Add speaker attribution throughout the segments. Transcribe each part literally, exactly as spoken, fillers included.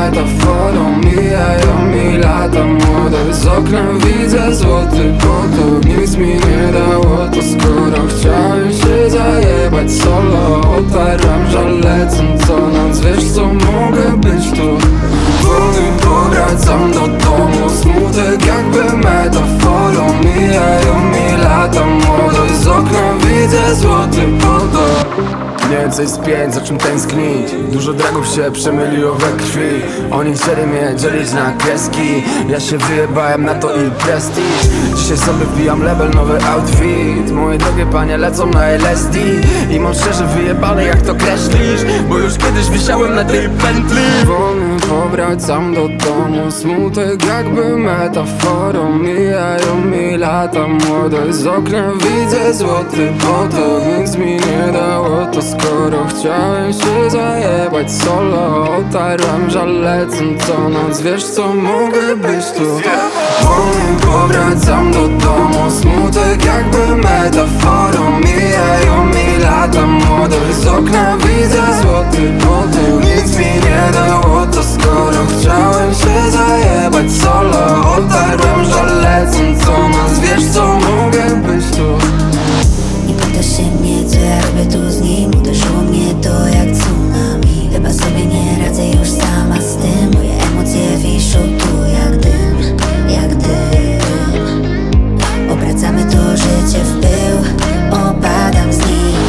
Speaker 1: metaforą. Mijają mi lata młode, z okna widzę złoty potok. Nic mi nie dało to, skoro chciałem się zajebać solo. Otarłem żal, lecąc co noc, wiesz co, mogę być tu wolny, powracam do domu. Smutek jakby metaforą. Mijają mi lata młode, z okna widzę złoty potok.
Speaker 2: Więcej z pięć, za czym tęsknić. Dużo dragów się przemyliło we krwi. Oni chcieli mnie dzielić na kreski. Ja się wyjebałem na to i prestiż. Dzisiaj sobie wbijam level, nowy outfit. Moje drogie panie lecą na L S D. I mam szczerze wyjebane jak to kreślisz, bo już kiedyś wisiałem na tej pętli.
Speaker 1: Wolny, powracam do domu. Smutek jakby metaforą. Mijają mi lata młode, z okna widzę złoty potok. Nic mi nie dało to, skoro chciałem się zajebać solo. Otarłem żal, lecąc co noc, wiesz co, mogę być tu wolny, powracam do domu. Smutek jakby metaforą. Mijają mi lata młode, z okna widzę złoty potok. Nic mi nie dało to, skoro chciałem się zajebać solo. Otarłem żal, lecąc co noc, wiesz co, mogę być tu.
Speaker 3: Nie pytasz się mnie, co ja robię tu z nim. Uderzyło mnie to jak tsunami. Chyba sobie nie radzę już sama z tym. Moje emocje wiszą tu jak dym, jak dym. Obracamy to życie w pył, opadam z nim.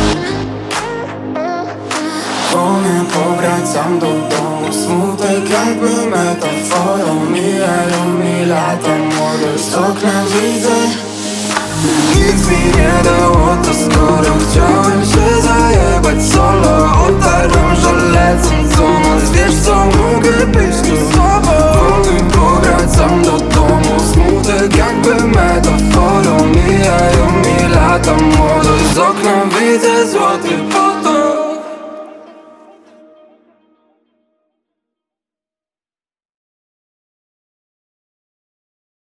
Speaker 1: Wolny, powracam do domu. Smutek jakby metaforą. Mijają mi lata młode, z okna widzę. Nic mi nie dało to, skoro chciałem się zajebać solo. Otarłem żal, lecąc co noc, wiesz co, mogę być tu z tobą. Wolny, powracam do domu. Smutek jakby metaforą. Mijają mi lata młode, z okna widzę złoty potok.